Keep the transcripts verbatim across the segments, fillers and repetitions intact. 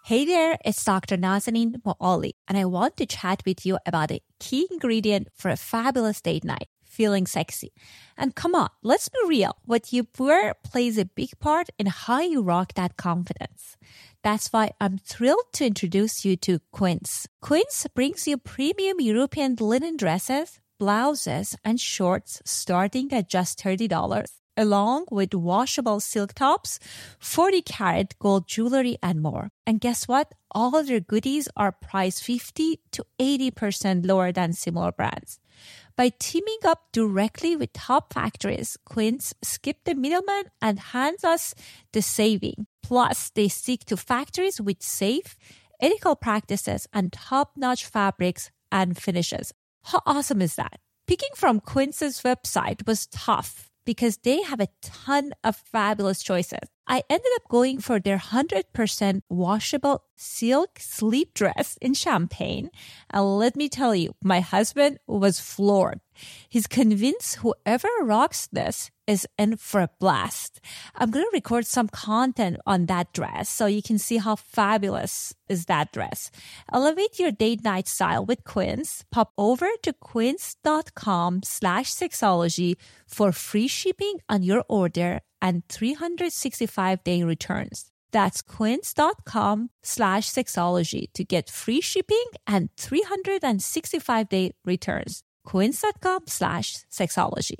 Hey there, it's Doctor Nazanin Moali, and I want to chat with you about a key ingredient for a fabulous date night, feeling sexy. And come on, let's be real. What you wear plays a big part in how you rock that confidence. That's why I'm thrilled to introduce you to Quince. Quince brings you premium European linen dresses, blouses, and shorts starting at just thirty dollars, along with washable silk tops, forty karat gold jewelry, and more. And guess what? All of their goodies are priced fifty to eighty percent lower than similar brands. By teaming up directly with top factories, Quince skipped the middleman and hands us the saving. Plus, they stick to factories with safe, ethical practices and top-notch fabrics and finishes. How awesome is that? Picking from Quince's website was tough because they have a ton of fabulous choices. I ended up going for their one hundred percent washable silk sleep dress in champagne. And let me tell you, my husband was floored. He's convinced whoever rocks this is in for a blast. I'm going to record some content on that dress so you can see how fabulous is that dress. Elevate your date night style with Quince. Pop over to quince.com slash sexology for free shipping on your order and three hundred sixty-five day returns. That's quince.com slash sexology to get free shipping and three hundred sixty-five day returns. Quince.com slash sexology.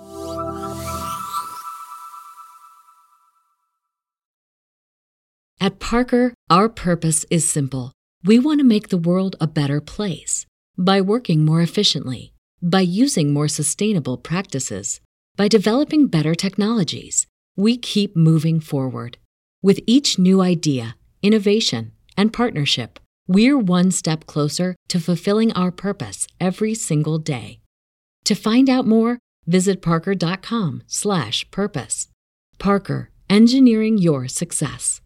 At Parker, our purpose is simple. We want to make the world a better place by working more efficiently, by using more sustainable practices, by developing better technologies. We keep moving forward. With each new idea, innovation, and partnership, we're one step closer to fulfilling our purpose every single day. To find out more, visit parker.com slash purpose. Parker, engineering your success.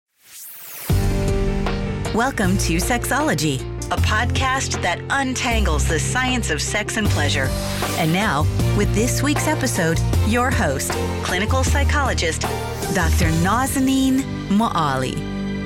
Welcome to Sexology, a podcast that untangles the science of sex and pleasure. And now, with this week's episode, your host, clinical psychologist, Doctor Nazanin Moali.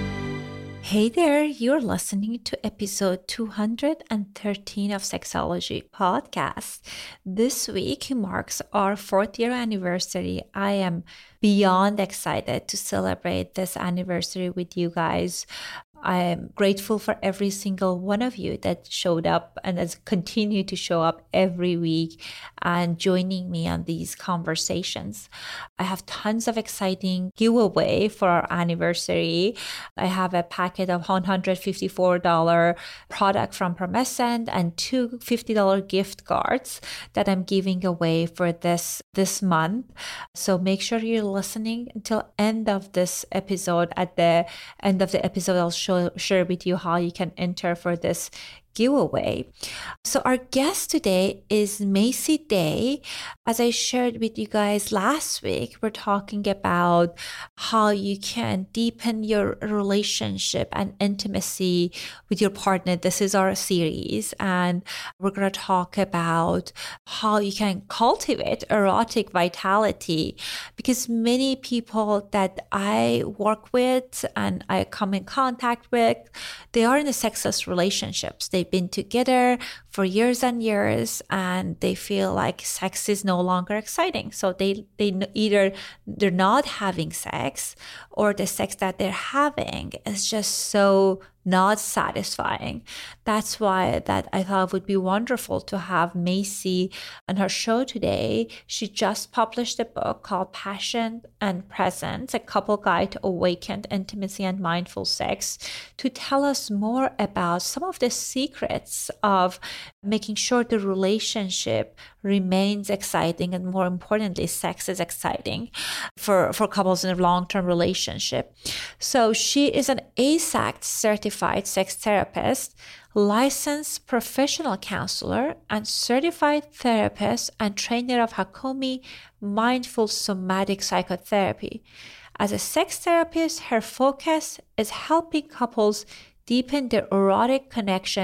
Hey there, you're listening to episode two hundred thirteen of Sexology Podcast. This week marks our fourth year anniversary. I am beyond excited to celebrate this anniversary with you guys. I am grateful for every single one of you that showed up and has continued to show up every week and joining me on these conversations. I have tons of exciting giveaway for our anniversary. I have a packet of one hundred fifty-four dollars product from Promescent and two fifty dollars gift cards that I'm giving away for this this month. So make sure you're listening until end of this episode. At the end of the episode, I'll show share with you how you can enter for this giveaway. So our guest today is Macy Day. As I shared with you guys last week, we're talking about how you can deepen your relationship and intimacy with your partner. This is our series, and we're going to talk about how you can cultivate erotic vitality, because many people that I work with and I come in contact with, they are in a sexless relationships. They They've been together for years and years, and they feel like sex is no longer exciting. So they, they either they're not having sex, or the sex that they're having is just so not satisfying. That's why that I thought it would be wonderful to have Macy on her show today. She just published a book called Passion and Presence, a couple guide to awakened intimacy and mindful sex, to tell us more about some of the secrets of making sure the relationship remains exciting, and more importantly, sex is exciting for, for couples in a long-term relationship. So she is an A S A C certified sex therapist, licensed professional counselor, and certified therapist and trainer of Hakomi Mindful Somatic Psychotherapy. As a sex therapist, her focus is helping couples deepen their erotic connection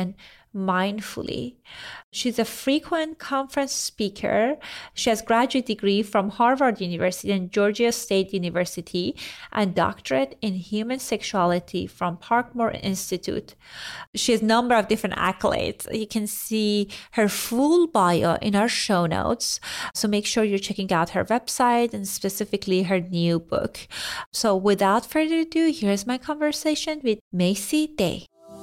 mindfully. She's a frequent conference speaker. She has graduate degree from Harvard University and Georgia State University and doctorate in human sexuality from Parkmore Institute. She has a number of different accolades. You can see her full bio in our show notes. So make sure you're checking out her website and specifically her new book. So without further ado, here's my conversation with Macy Day.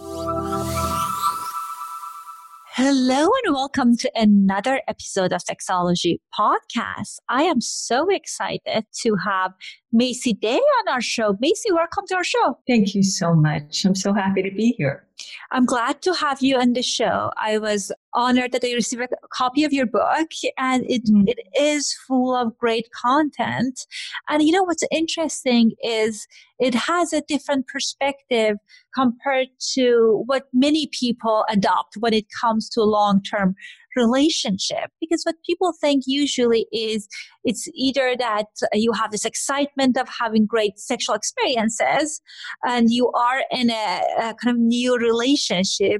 Hello and welcome to another episode of Sexology Podcast. I am so excited to have Macy Day on our show. Macy, welcome to our show. Thank you so much. I'm so happy to be here. I'm glad to have you on the show. I was honored that I received a copy of your book, and it, mm. it is full of great content. And you know, what's interesting is it has a different perspective compared to what many people adopt when it comes to a long-term relationship. Because what people think usually is it's either that you have this excitement of having great sexual experiences and you are in a, a kind of new relationship,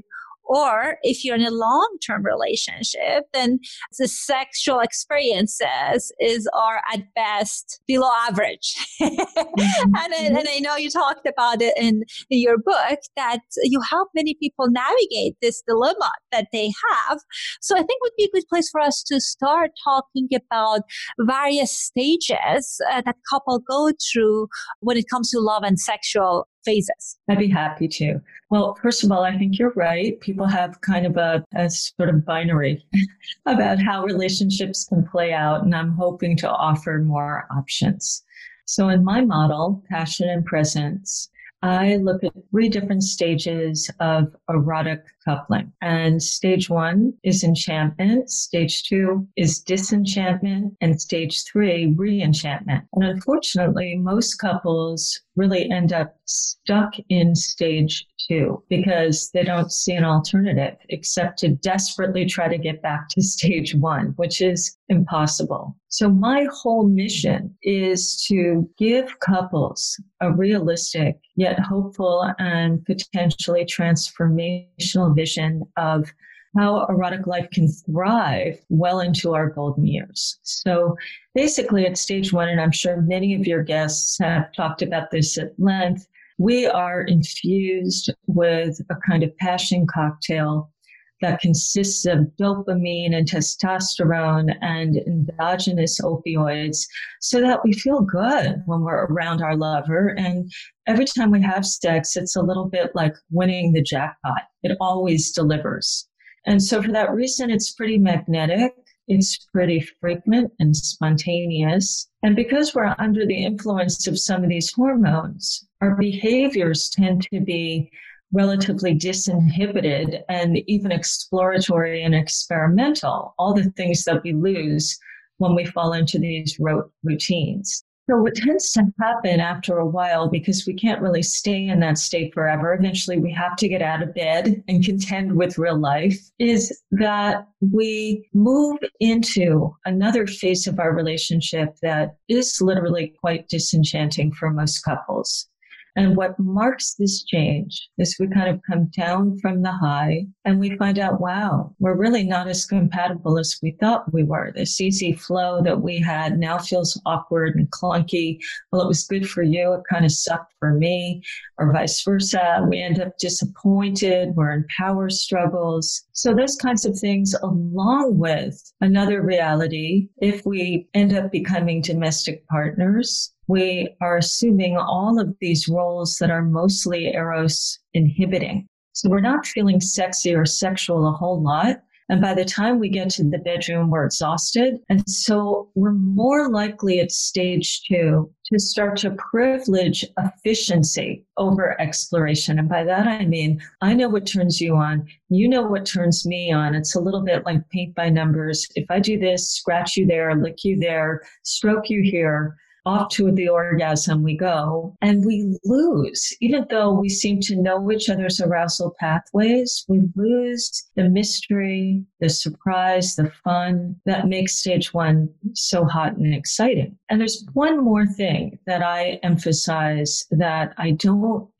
or if you're in a long-term relationship, then the sexual experiences is are at best below average. Mm-hmm. and, I, and I know you talked about it in, in your book that you help many people navigate this dilemma that they have. So I think it would be a good place for us to start talking about various stages uh, that couple go through when it comes to love and sexual phases. I'd be happy to. Well, first of all, I think you're right. People have kind of a, a sort of binary about how relationships can play out, and I'm hoping to offer more options. So in my model, Passion and Presence, I look at three different stages of erotic coupling. And stage one is enchantment, stage two is disenchantment, and stage three, re-enchantment. And unfortunately, most couples really end up stuck in stage two because they don't see an alternative except to desperately try to get back to stage one, which is impossible. So my whole mission is to give couples a realistic yet hopeful and potentially transformational vision of how erotic life can thrive well into our golden years. So basically at stage one, and I'm sure many of your guests have talked about this at length, we are infused with a kind of passion cocktail that consists of dopamine and testosterone and endogenous opioids so that we feel good when we're around our lover. And every time we have sex, it's a little bit like winning the jackpot. It always delivers. And so for that reason, it's pretty magnetic. It's pretty frequent and spontaneous. And because we're under the influence of some of these hormones, our behaviors tend to be relatively disinhibited and even exploratory and experimental, all the things that we lose when we fall into these rote routines. So what tends to happen after a while, because we can't really stay in that state forever, eventually we have to get out of bed and contend with real life, is that we move into another phase of our relationship that is literally quite disenchanting for most couples. And what marks this change is we kind of come down from the high and we find out, wow, we're really not as compatible as we thought we were. This easy flow that we had now feels awkward and clunky. Well, it was good for you. It kind of sucked for me, or vice versa. We end up disappointed. We're in power struggles. So those kinds of things, along with another reality, if we end up becoming domestic partners, we are assuming all of these roles that are mostly eros inhibiting. So we're not feeling sexy or sexual a whole lot. And by the time we get to the bedroom, we're exhausted. And so we're more likely at stage two to start to privilege efficiency over exploration. And by that, I mean, I know what turns you on. You know what turns me on. It's a little bit like paint by numbers. If I do this, scratch you there, lick you there, stroke you here, off to the orgasm we go, and we lose. Even though we seem to know each other's arousal pathways, we lose the mystery, the surprise, the fun that makes stage one so hot and exciting. And there's one more thing that I emphasize that I don't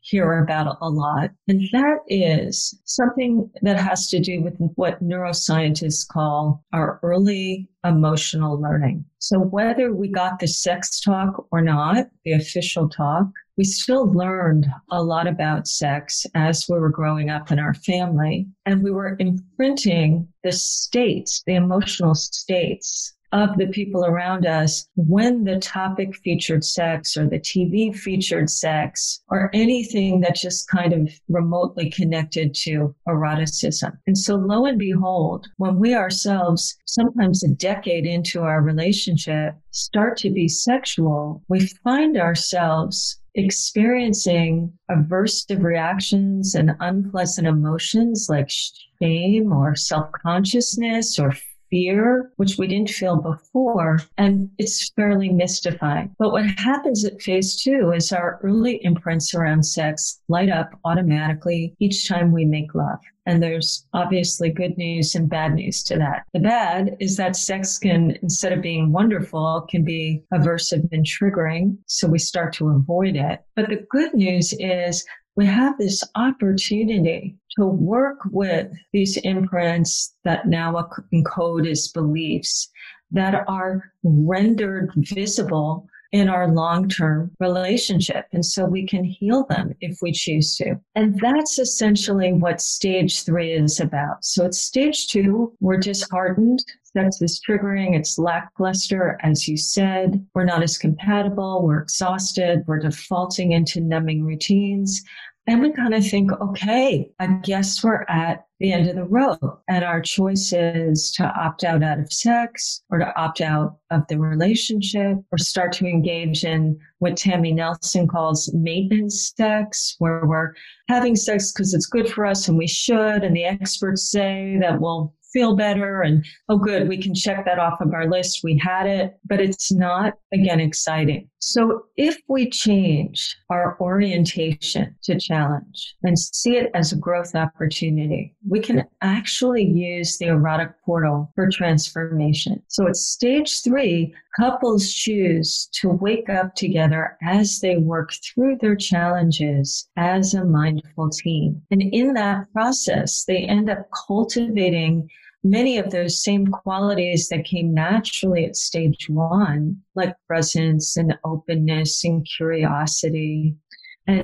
hear about a lot. And that is something that has to do with what neuroscientists call our early emotional learning. So whether we got the sex talk or not, the official talk, we still learned a lot about sex as we were growing up in our family. And we were imprinting the states, the emotional states of the people around us when the topic featured sex or the T V featured sex or anything that just kind of remotely connected to eroticism. And so lo and behold, when we ourselves, sometimes a decade into our relationship, start to be sexual, we find ourselves experiencing aversive reactions and unpleasant emotions like shame or self-consciousness or fear, which we didn't feel before, and it's fairly mystifying. But what happens at phase two is our early imprints around sex light up automatically each time we make love. And there's obviously good news and bad news to that. The bad is that sex can, instead of being wonderful, can be aversive and triggering, so we start to avoid it. But the good news is we have this opportunity to work with these imprints that now encode as beliefs that are rendered visible in our long-term relationship. And so we can heal them if we choose to. And that's essentially what stage three is about. So it's stage two, we're disheartened. Sex is triggering. It's lackluster. As you said, we're not as compatible. We're exhausted. We're defaulting into numbing routines. And we kind of think, okay, I guess we're at the end of the road. And our choice is to opt out out of sex or to opt out of the relationship or start to engage in what Tammy Nelson calls maintenance sex, where we're having sex because it's good for us and we should. And the experts say that we'll feel better and, oh, good, we can check that off of our list. We had it, but it's not, again, exciting. So if we change our orientation to challenge and see it as a growth opportunity, we can actually use the erotic portal for transformation. So at stage three, couples choose to wake up together as they work through their challenges as a mindful team. And in that process, they end up cultivating many of those same qualities that came naturally at stage one, like presence and openness and curiosity. And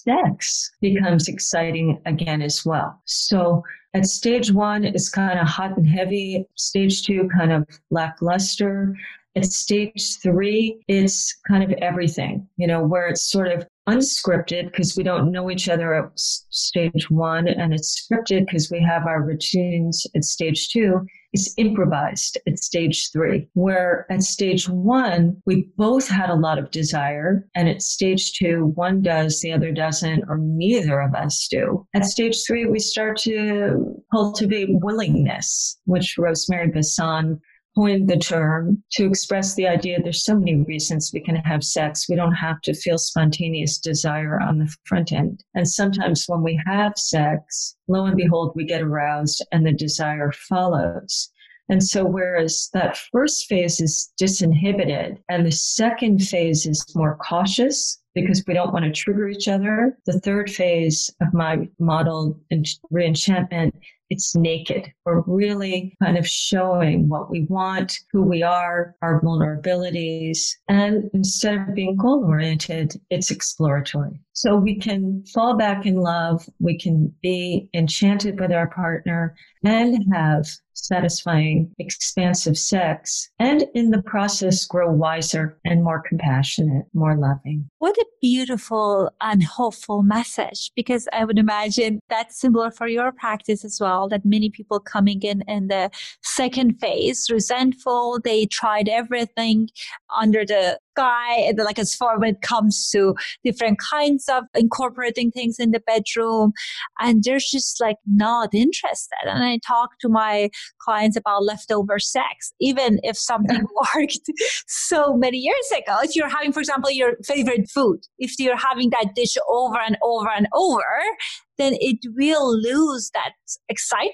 sex becomes exciting again as well. So at stage one, it's kind of hot and heavy. Stage two, kind of lackluster. At stage three, it's kind of everything, you know, where it's sort of unscripted because we don't know each other at stage one, and it's scripted because we have our routines at stage two. It's improvised at stage three, where at stage one, we both had a lot of desire, and at stage two, one does, the other doesn't, or neither of us do. At stage three, we start to cultivate willingness, which Rosemary Basson coined the term to express the idea there's so many reasons we can have sex. We don't have to feel spontaneous desire on the front end. And sometimes when we have sex, lo and behold, we get aroused and the desire follows. And so whereas that first phase is disinhibited and the second phase is more cautious because we don't want to trigger each other, the third phase of my model in re-enchantment, it's naked. We're really kind of showing what we want, who we are, our vulnerabilities. And instead of being goal-oriented, it's exploratory. So we can fall back in love. We can be enchanted with our partner and have satisfying, expansive sex, and in the process grow wiser and more compassionate, more loving. What a beautiful and hopeful message, because I would imagine that's similar for your practice as well, that many people coming in in the second phase, resentful, they tried everything under the sky, like as far when it comes to different kinds of incorporating things in the bedroom, and they're just like not interested. And I talk to my clients about leftover sex, even if something worked so many years ago. If you're having, for example, your favorite food, if you're having that dish over and over and over, then it will lose that excitement.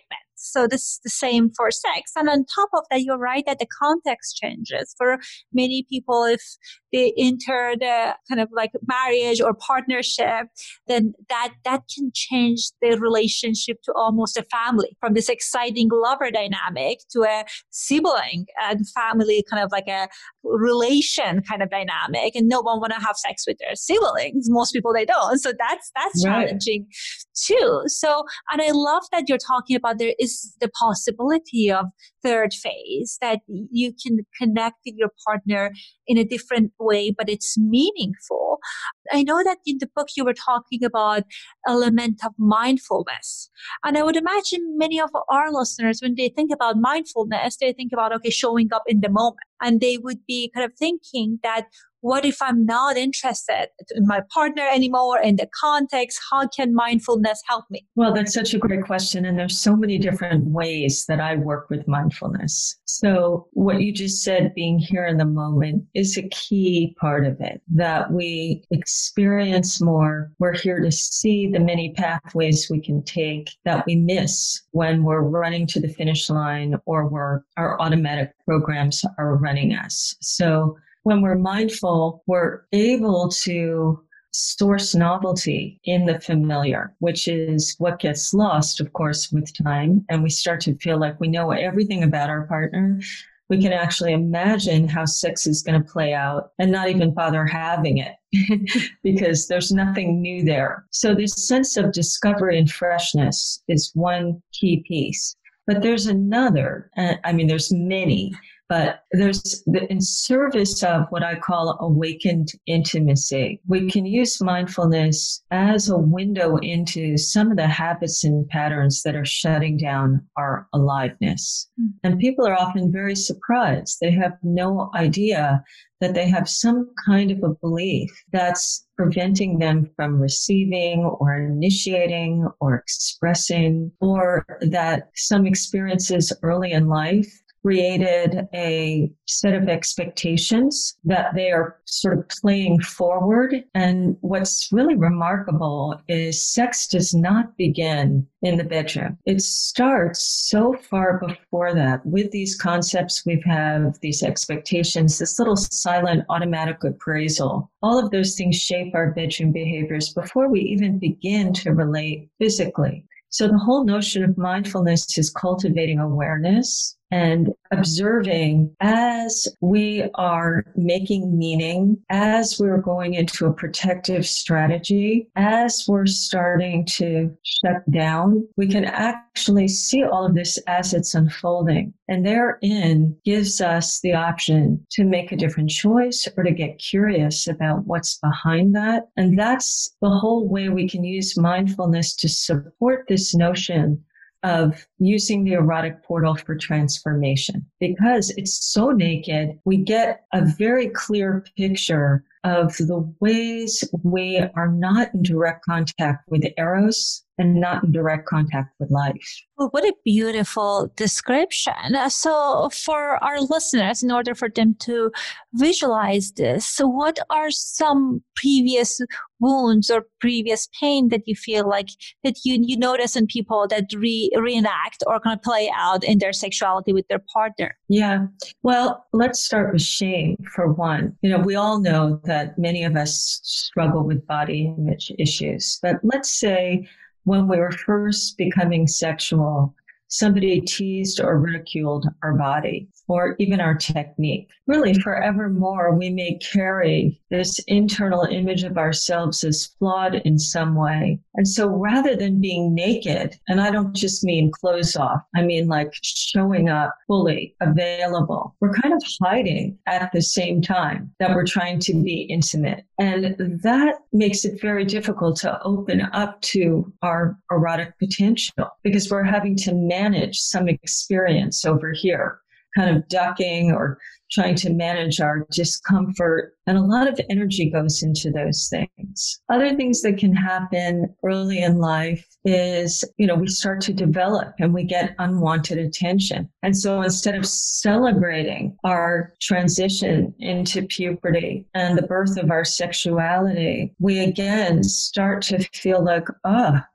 So this is the same for sex. And on top of that, you're right that the context changes. For many people, if they enter the kind of like marriage or partnership, then that, that can change their relationship to almost a family, from this exciting lover dynamic to a sibling and family, kind of like a relation kind of dynamic. And no one want to have sex with their siblings. Most people, they don't. So that's, that's Right. challenging too. So, and I love that you're talking about there is the possibility of third phase, that you can connect with your partner in a different way, but it's meaningful. I know that in the book you were talking about element of mindfulness. And I would imagine many of our listeners, when they think about mindfulness, they think about, okay, showing up in the moment. And they would be kind of thinking that, what if I'm not interested in my partner anymore, in the context? How can mindfulness help me? Well, that's such a great question. And there's so many different ways that I work with mindfulness. So what you just said, being here in the moment, is a key part of it, that we experience more. We're here to see the many pathways we can take that we miss when we're running to the finish line, or we're, our automatic programs are running us. So when we're mindful, we're able to source novelty in the familiar, which is what gets lost, of course, with time. And we start to feel like we know everything about our partner. We can actually imagine how sex is going to play out and not even bother having it because there's nothing new there. So this sense of discovery and freshness is one key piece. But there's another, uh, I mean, there's many. But there's the, in service of what I call awakened intimacy, we can use mindfulness as a window into some of the habits and patterns that are shutting down our aliveness. Mm-hmm. And people are often very surprised. They have no idea that they have some kind of a belief that's preventing them from receiving or initiating or expressing, or that some experiences early in life created a set of expectations that they are sort of playing forward. And what's really remarkable is sex does not begin in the bedroom. It starts so far before that with these concepts we have, these expectations, this little silent automatic appraisal. All of those things shape our bedroom behaviors before we even begin to relate physically. So the whole notion of mindfulness is cultivating awareness and observing as we are making meaning, as we're going into a protective strategy, as we're starting to shut down, we can actually see all of this as it's unfolding. And therein gives us the option to make a different choice or to get curious about what's behind that. And that's the whole way we can use mindfulness to support this notion of using the erotic portal for transformation. Because it's so naked, we get a very clear picture of the ways we are not in direct contact with Eros and not in direct contact with life. Well, what a beautiful description. So for our listeners, in order for them to visualize this, so what are some previous wounds or previous pain that you feel like that you, you notice in people that re, reenact or kind of play out in their sexuality with their partner? Yeah. Well, let's start with shame for one. You know, we all know that many of us struggle with body image issues, but let's say when we were first becoming sexual, somebody teased or ridiculed our body or even our technique. Really, forevermore, we may carry this internal image of ourselves as flawed in some way. And so rather than being naked, and I don't just mean clothes off, I mean like showing up fully available, we're kind of hiding at the same time that we're trying to be intimate. And that makes it very difficult to open up to our erotic potential because we're having to manage some experience over here, kind of ducking or trying to manage our discomfort. And a lot of energy goes into those things. Other things that can happen early in life is, you know, we start to develop and we get unwanted attention. And so instead of celebrating our transition into puberty and the birth of our sexuality, we again start to feel like, oh,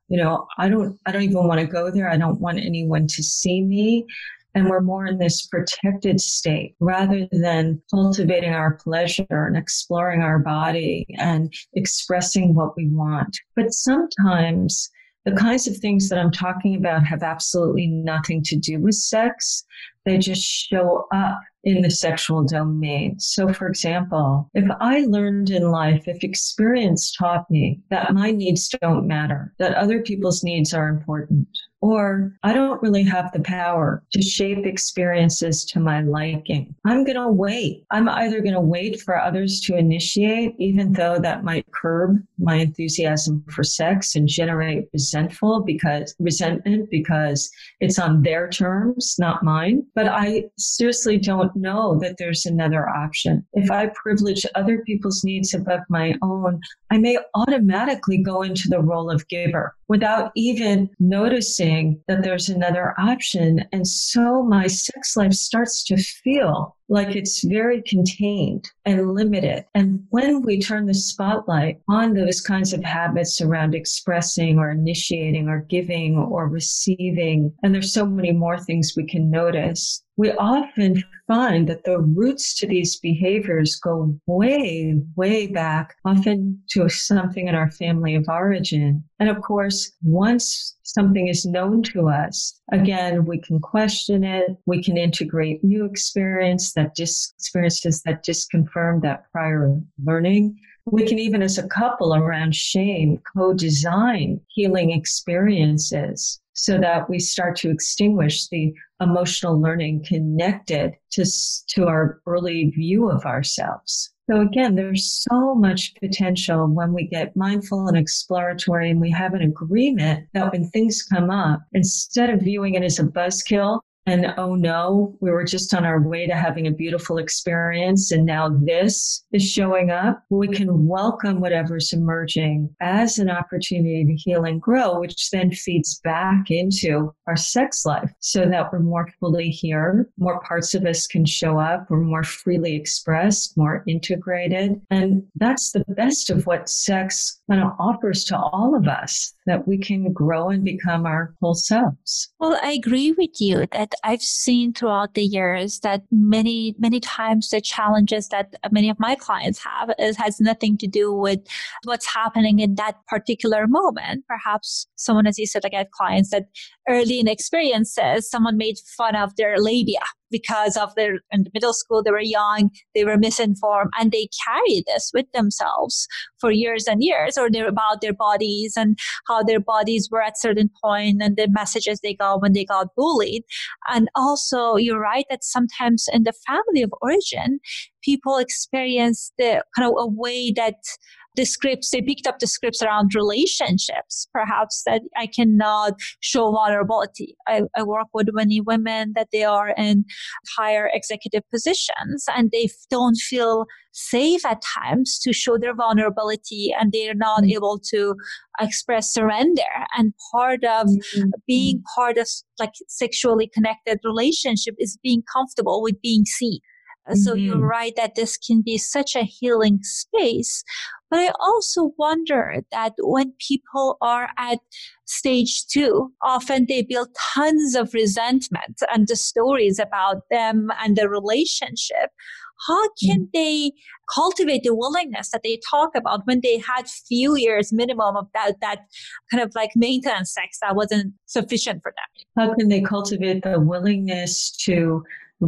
You know, I don't, I don't even want to go there. I don't want anyone to see me. And we're more in this protected state rather than cultivating our pleasure and exploring our body and expressing what we want. But sometimes the kinds of things that I'm talking about have absolutely nothing to do with sex. They just show up in the sexual domain. So, for example, if I learned in life, if experience taught me that my needs don't matter, that other people's needs are important, or I don't really have the power to shape experiences to my liking, I'm going to wait. I'm either going to wait for others to initiate, even though that might curb my enthusiasm for sex and generate resentful because resentment because it's on their terms, not mine. But I seriously don't know that there's another option. If I privilege other people's needs above my own, I may automatically go into the role of giver without even noticing that there's another option. And so my sex life starts to feel like it's very contained and limited. And when we turn the spotlight on those kinds of habits around expressing or initiating or giving or receiving, and there's so many more things we can notice, we often find that the roots to these behaviors go way, way back, often to something in our family of origin. And of course, once something is known to us, again, we can question it. We can integrate new experience that dis- experiences that disconfirm that prior learning. We can even, as a couple around shame, co-design healing experiences so that we start to extinguish the emotional learning connected to, to our early view of ourselves. So again, there's so much potential when we get mindful and exploratory, and we have an agreement that when things come up, instead of viewing it as a buzzkill, and oh no, we were just on our way to having a beautiful experience and now this is showing up, we can welcome whatever's emerging as an opportunity to heal and grow, which then feeds back into our sex life so that we're more fully here, more parts of us can show up, we're more freely expressed, more integrated. And that's the best of what sex kind of offers to all of us, that we can grow and become our whole selves. Well, I agree with you that I've seen throughout the years that many, many times the challenges that many of my clients have is has nothing to do with what's happening in that particular moment. Perhaps someone, as you said, like I had clients that early in experiences, someone made fun of their labia because of their, in the middle school, they were young, they were misinformed, and they carry this with themselves for years and years, or they're about their bodies and how their bodies were at certain point and the messages they got when they got bullied. And also, you're right that sometimes in the family of origin, people experience the kind of a way that the scripts, they picked up the scripts around relationships, perhaps that I cannot show vulnerability. I, I work with many women that they are in higher executive positions and they don't feel safe at times to show their vulnerability and they're not mm-hmm. able to express surrender. And part of mm-hmm. being part of like sexually connected relationship is being comfortable with being seen. So mm-hmm. you're right that this can be such a healing space. But I also wonder that when people are at stage two, often they build tons of resentment and the stories about them and the relationship. How can mm-hmm. they cultivate the willingness that they talk about when they had few years minimum of that, that kind of like maintenance sex that wasn't sufficient for them? How can they cultivate the willingness to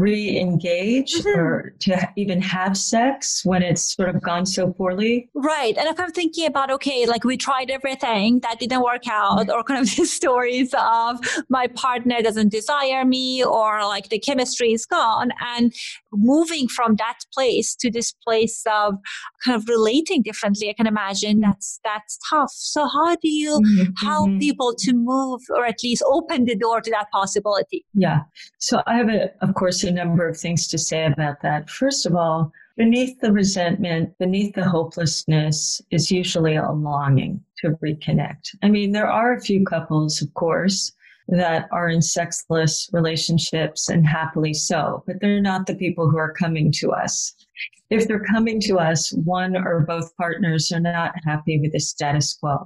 re-engage mm-hmm. or to even have sex when it's sort of gone so poorly? Right. And if I'm thinking about, okay, like we tried everything that didn't work out, mm-hmm. or kind of the stories of my partner doesn't desire me, or like the chemistry is gone, and moving from that place to this place of kind of relating differently, I can imagine that's that's tough. So how do you mm-hmm. help people to move, or at least open the door to that possibility? Yeah. So I have, a, of course, a number of things to say about that. First of all, beneath the resentment, beneath the hopelessness is usually a longing to reconnect. I mean, there are a few couples, of course, that are in sexless relationships and happily so, but they're not the people who are coming to us. If they're coming to us, one or both partners are not happy with the status quo.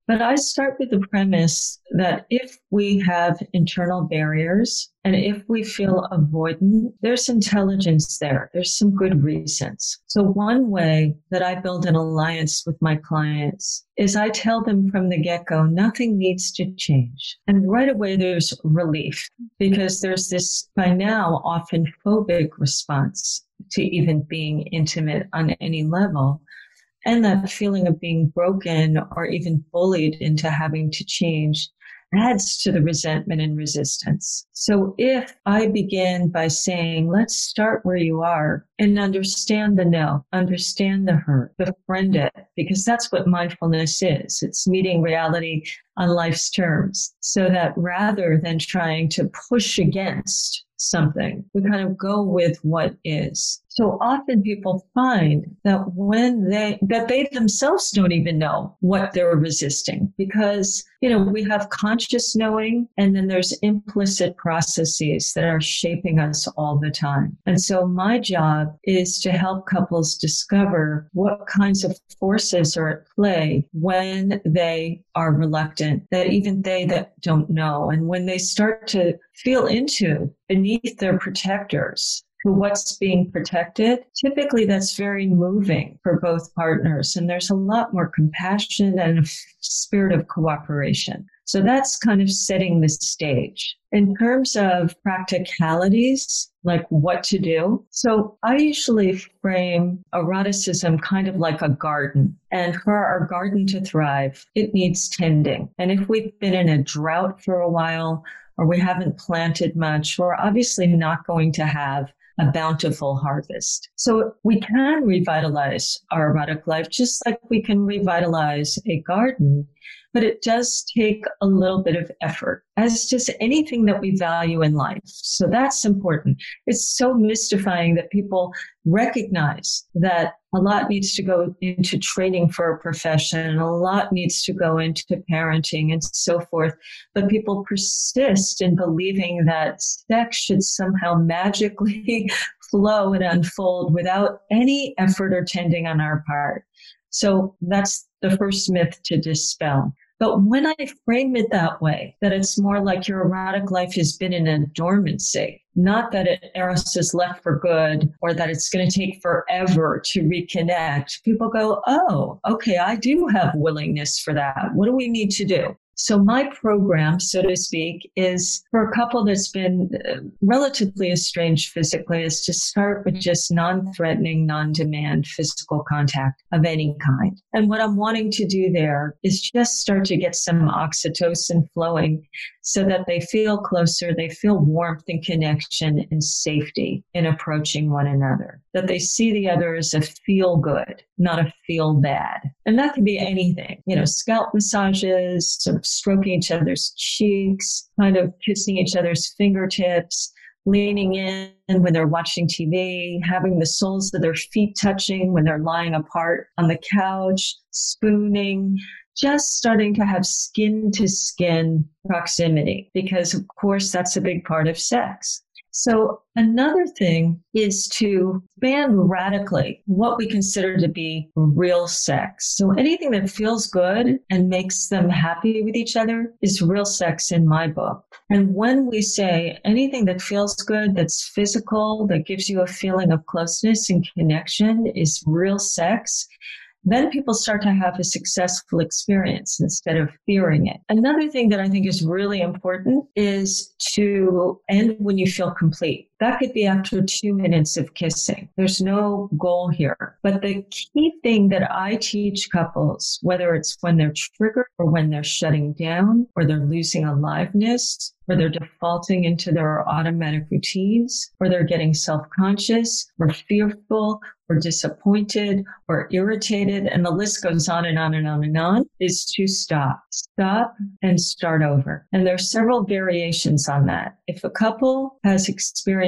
But I start with the premise that if we have internal barriers and if we feel avoidant, there's intelligence there. There's some good reasons. So one way that I build an alliance with my clients is I tell them from the get-go, nothing needs to change. And right away, there's relief because there's this, by now, often phobic response to even being intimate on any level. And that feeling of being broken or even bullied into having to change adds to the resentment and resistance. So if I begin by saying, let's start where you are and understand the no, understand the hurt, befriend it, because that's what mindfulness is. It's meeting reality on life's terms, so that rather than trying to push against something, we kind of go with what is. So often people find that when they, that they themselves don't even know what they're resisting because, you know, we have conscious knowing and then there's implicit processes that are shaping us all the time. And so my job is to help couples discover what kinds of forces are at play when they are reluctant, that even they that don't know. And when they start to feel into beneath their protectors, to what's being protected, typically that's very moving for both partners. And there's a lot more compassion and a spirit of cooperation. So that's kind of setting the stage. In terms of practicalities, like what to do. So I usually frame eroticism kind of like a garden. And for our garden to thrive, it needs tending. And if we've been in a drought for a while, or we haven't planted much, we're obviously not going to have a bountiful harvest. So we can revitalize our erotic life just like we can revitalize a garden, but it does take a little bit of effort, as just anything that we value in life. So that's important. It's so mystifying that people recognize that a lot needs to go into training for a profession, and a lot needs to go into parenting and so forth. But people persist in believing that sex should somehow magically flow and unfold without any effort or tending on our part. So that's the first myth to dispel. But when I frame it that way, that it's more like your erotic life has been in a dormancy, not that it, Eros is left for good or that it's going to take forever to reconnect, people go, oh, okay, I do have willingness for that. What do we need to do? So my program, so to speak, is for a couple that's been relatively estranged physically, is to start with just non-threatening, non-demand physical contact of any kind. And what I'm wanting to do there is just start to get some oxytocin flowing so that they feel closer, they feel warmth and connection and safety in approaching one another, that they see the other as a feel good, not a feel bad. And that can be anything, you know, scalp massages, sort of stroking each other's cheeks, kind of kissing each other's fingertips, leaning in when they're watching T V, having the soles of their feet touching when they're lying apart on the couch, spooning, just starting to have skin to skin proximity, because of course that's a big part of sex. So another thing is to expand radically what we consider to be real sex. So anything that feels good and makes them happy with each other is real sex in my book. And when we say anything that feels good, that's physical, that gives you a feeling of closeness and connection is real sex, then people start to have a successful experience instead of fearing it. Another thing that I think is really important is to end when you feel complete. That could be after two minutes of kissing. There's no goal here. But the key thing that I teach couples, whether it's when they're triggered or when they're shutting down or they're losing aliveness, or they're defaulting into their automatic routines, or they're getting self-conscious or fearful or disappointed or irritated, and the list goes on and on and on and on, is to stop. Stop and start over. And there are several variations on that. If a couple has experienced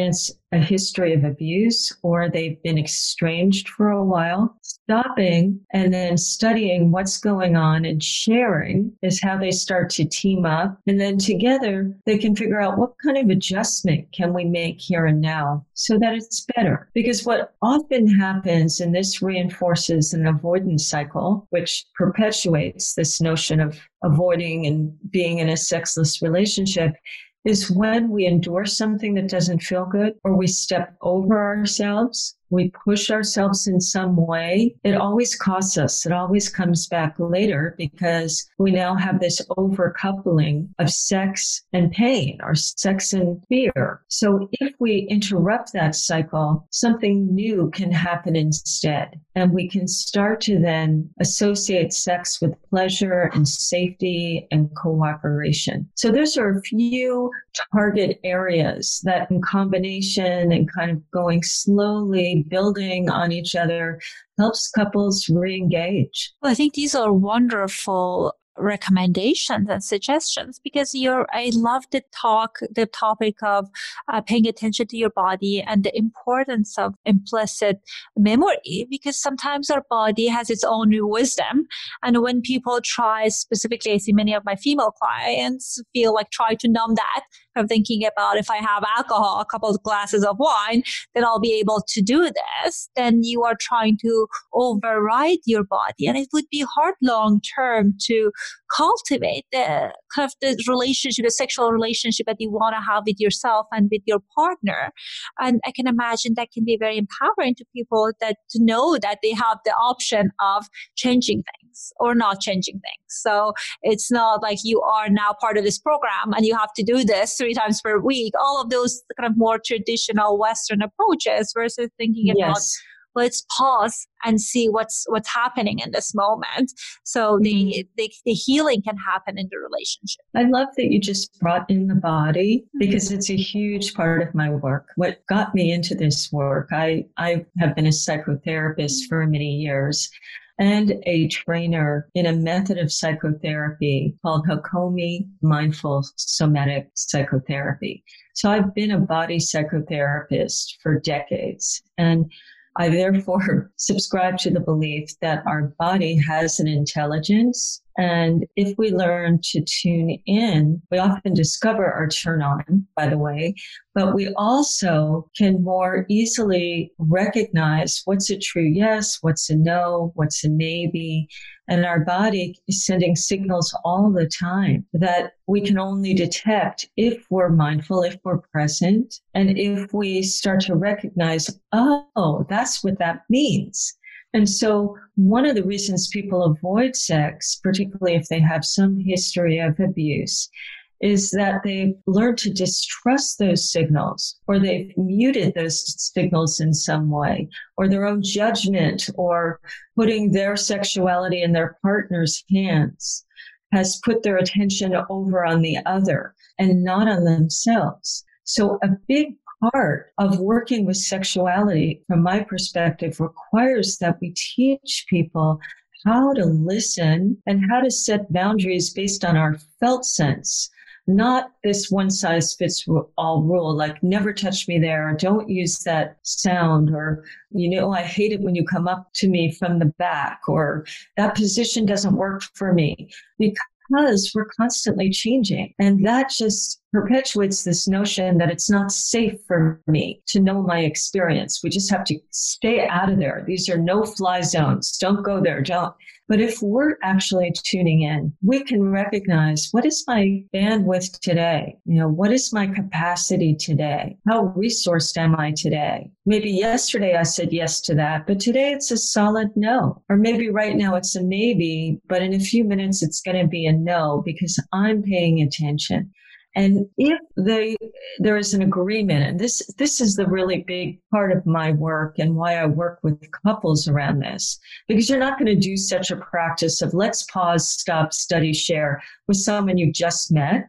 experience a history of abuse or they've been estranged for a while, stopping and then studying what's going on and sharing is how they start to team up. And then together they can figure out what kind of adjustment can we make here and now so that it's better. Because what often happens, and this reinforces an avoidance cycle, which perpetuates this notion of avoiding and being in a sexless relationship, is when we endure something that doesn't feel good or we step over ourselves, we push ourselves in some way, it always costs us. It always comes back later because we now have this overcoupling of sex and pain or sex and fear. So if we interrupt that cycle, something new can happen instead. And we can start to then associate sex with pleasure and safety and cooperation. So those are a few target areas that in combination and kind of going slowly building on each other helps couples re-engage. Well, I think these are wonderful recommendations and suggestions because you're, I love the talk, the topic of uh, paying attention to your body and the importance of implicit memory, because sometimes our body has its own wisdom. And when people try, specifically, I see many of my female clients feel like try to numb that. I'm thinking about if I have alcohol, a couple of glasses of wine, then I'll be able to do this. Then you are trying to override your body. And it would be hard long term to cultivate the kind of the relationship, the sexual relationship that you want to have with yourself and with your partner. And I can imagine that can be very empowering to people that to know that they have the option of changing things or not changing things. So it's not like you are now part of this program and you have to do this three times per week. All of those kind of more traditional Western approaches versus thinking Yes. about let's pause and see what's what's happening in this moment. So mm-hmm. the, the the healing can happen in the relationship. I love that you just brought in the body because mm-hmm. it's a huge part of my work. What got me into this work, I, I have been a psychotherapist for many years and a trainer in a method of psychotherapy called Hakomi Mindful Somatic Psychotherapy. So I've been a body psychotherapist for decades, and I therefore subscribe to the belief that our body has an intelligence. And if we learn to tune in, we often discover our turn on, by the way, but we also can more easily recognize what's a true yes, what's a no, what's a maybe. And our body is sending signals all the time that we can only detect if we're mindful, if we're present, and if we start to recognize, oh, that's what that means. And so one of the reasons people avoid sex, particularly if they have some history of abuse, is that they've learned to distrust those signals, or they've muted those signals in some way, or their own judgment, or putting their sexuality in their partner's hands has put their attention over on the other and not on themselves. So a big part of working with sexuality, from my perspective, requires that we teach people how to listen and how to set boundaries based on our felt sense, not this one size fits all rule, like never touch me there, or don't use that sound, or, you know, I hate it when you come up to me from the back, or that position doesn't work for me. Because we're constantly changing. And that just perpetuates this notion that it's not safe for me to know my experience. We just have to stay out of there. These are no-fly zones. Don't go there. Don't. But if we're actually tuning in, we can recognize, what is my bandwidth today? You know, what is my capacity today? How resourced am I today? Maybe yesterday I said yes to that, but today it's a solid no. Or maybe right now it's a maybe, but in a few minutes it's going to be a no because I'm paying attention. And if they, there is an agreement, and this, this is the really big part of my work and why I work with couples around this, because you're not going to do such a practice of let's pause, stop, study, share with someone you just met.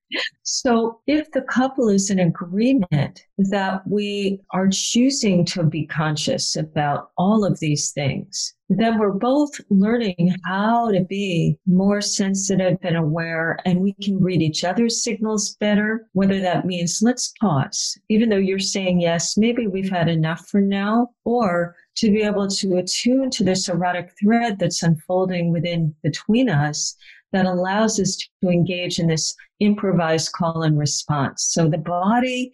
So if the couple is in agreement that we are choosing to be conscious about all of these things, then we're both learning how to be more sensitive and aware, and we can read each other's signals better, whether that means let's pause. Even though you're saying yes, maybe we've had enough for now, or to be able to attune to this erotic thread that's unfolding within between us that allows us to engage in this improvised call and response. So the body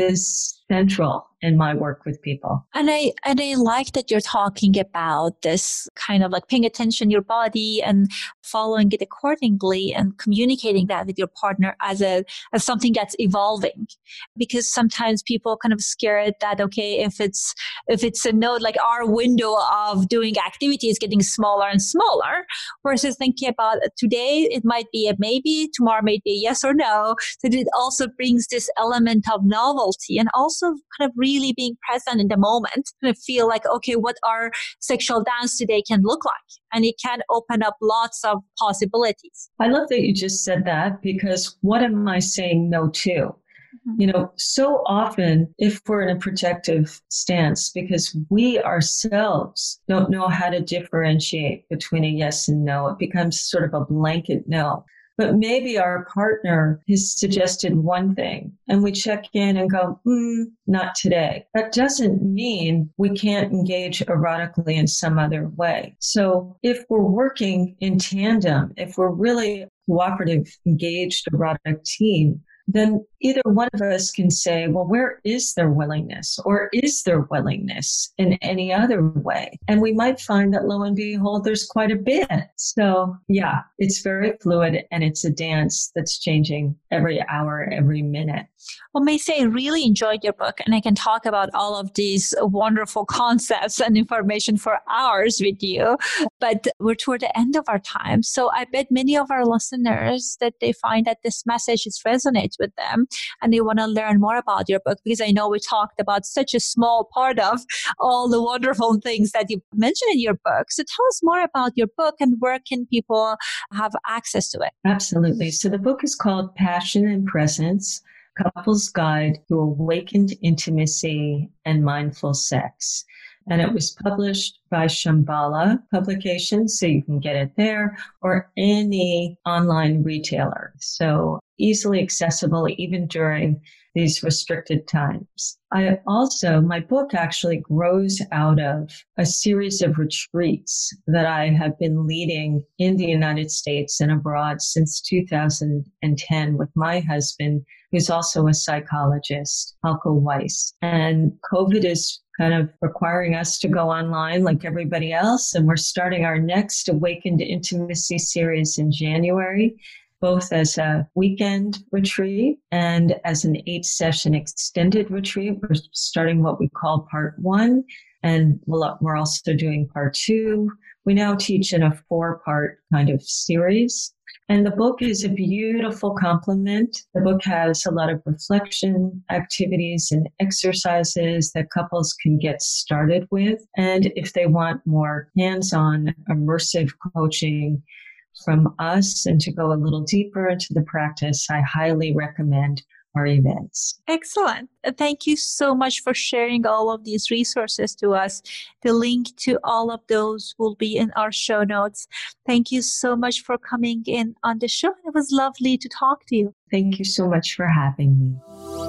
is central in my work with people. And I and I like that you're talking about this kind of like paying attention to your body and following it accordingly and communicating that with your partner as a as something that's evolving. Because sometimes people kind of scared that, okay, if it's if it's a no, like our window of doing activity is getting smaller and smaller, versus thinking about today it might be a maybe, tomorrow might be a yes or no. So it also brings this element of novelty and also kind of really being present in the moment to feel like, okay, what our sexual dance today can look like. And it can open up lots of possibilities. I love that you just said that, because what am I saying no to? Mm-hmm. You know, so often if we're in a protective stance, because we ourselves don't know how to differentiate between a yes and no, it becomes sort of a blanket no. But maybe our partner has suggested one thing and we check in and go, mm, not today. That doesn't mean we can't engage erotically in some other way. So if we're working in tandem, if we're really a cooperative, engaged erotic team, then either one of us can say, well, where is their willingness, or is there willingness in any other way? And we might find that lo and behold, there's quite a bit. So yeah, it's very fluid and it's a dance that's changing every hour, every minute. Well, Macy, I really enjoyed your book, and I can talk about all of these wonderful concepts and information for hours with you, but we're toward the end of our time. So I bet many of our listeners that they find that this message is resonates with them and they want to learn more about your book, because I know we talked about such a small part of all the wonderful things that you mentioned in your book. So tell us more about your book and where can people have access to it? Absolutely. So the book is called Passion and Presence, Couple's Guide to Awakened Intimacy and Mindful Sex. And it was published by Shambhala Publications, so you can get it there, or any online retailer. So easily accessible even during these restricted times. I also, my book actually grows out of a series of retreats that I have been leading in the United States and abroad since two thousand ten with my husband, who's also a psychologist, Halko Weiss. And COVID is kind of requiring us to go online like everybody else. And we're starting our next Awakened Intimacy series in January, both as a weekend retreat and as an eight session extended retreat. We're starting what we call part one, and we're also doing part two. We now teach in a four part kind of series. And the book is a beautiful complement. The book has a lot of reflection activities and exercises that couples can get started with. And if they want more hands-on immersive coaching from us and to go a little deeper into the practice, I highly recommend our events. Excellent. Thank you so much for sharing all of these resources to us. The link to all of those will be in our show notes. Thank you so much for coming in on the show. It was lovely to talk to you. Thank you so much for having me.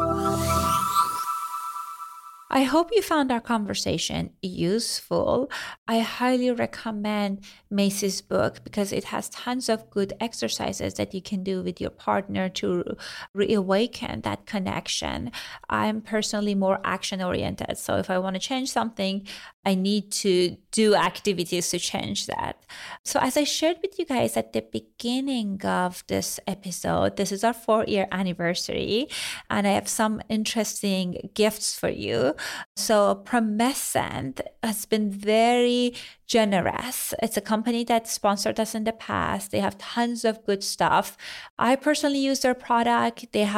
I hope you found our conversation useful. I highly recommend Macy's book because it has tons of good exercises that you can do with your partner to reawaken that connection. I'm personally more action oriented. So if I want to change something, I need to do activities to change that. So as I shared with you guys at the beginning of this episode, this is our four year anniversary and I have some interesting gifts for you. So Promescent has been very generous. It's a company that sponsored us in the past. They have tons of good stuff. I personally use their product. They have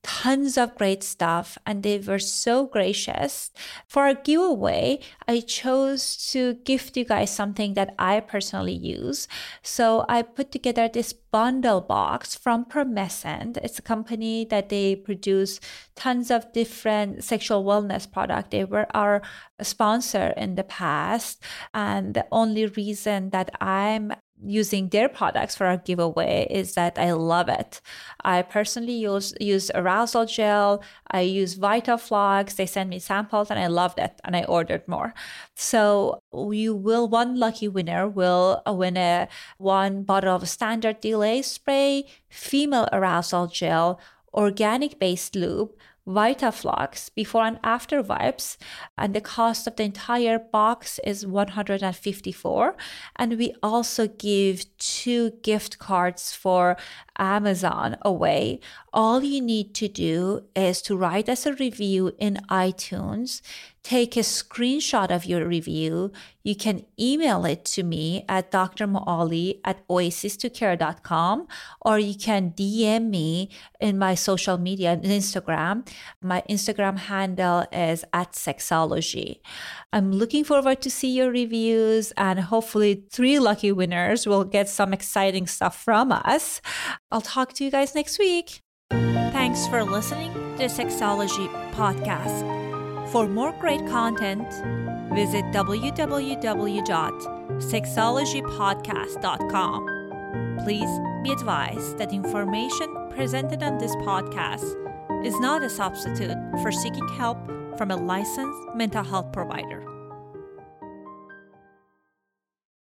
tons of great stuff, and they were so gracious. For our giveaway, I chose to gift you guys something that I personally use. So I put together this bundle box from Promescent. It's a company that they produce tons of different sexual wellness products. They were our sponsor in the past, and the only reason that I'm using their products for our giveaway is that I love it. I personally use use arousal gel. I use VitaFlux. They send me samples and I loved it, and I ordered more. So you will, one lucky winner will win a one bottle of standard delay spray, female arousal gel, organic based lube, VitaFlux, before and after wipes, and the cost of the entire box is one hundred fifty-four dollars. And we also give two gift cards for Amazon away. All you need to do is to write us a review in iTunes, take a screenshot of your review. You can email it to me at d r moali at oasis to care dot com, or you can D M me in my social media on Instagram. My Instagram handle is at sexology. I'm looking forward to see your reviews, and hopefully three lucky winners will get some exciting stuff from us. I'll talk to you guys next week. Thanks for listening to the Sexology Podcast. For more great content, visit w w w dot sexology podcast dot com. Please be advised that information presented on this podcast is not a substitute for seeking help from a licensed mental health provider.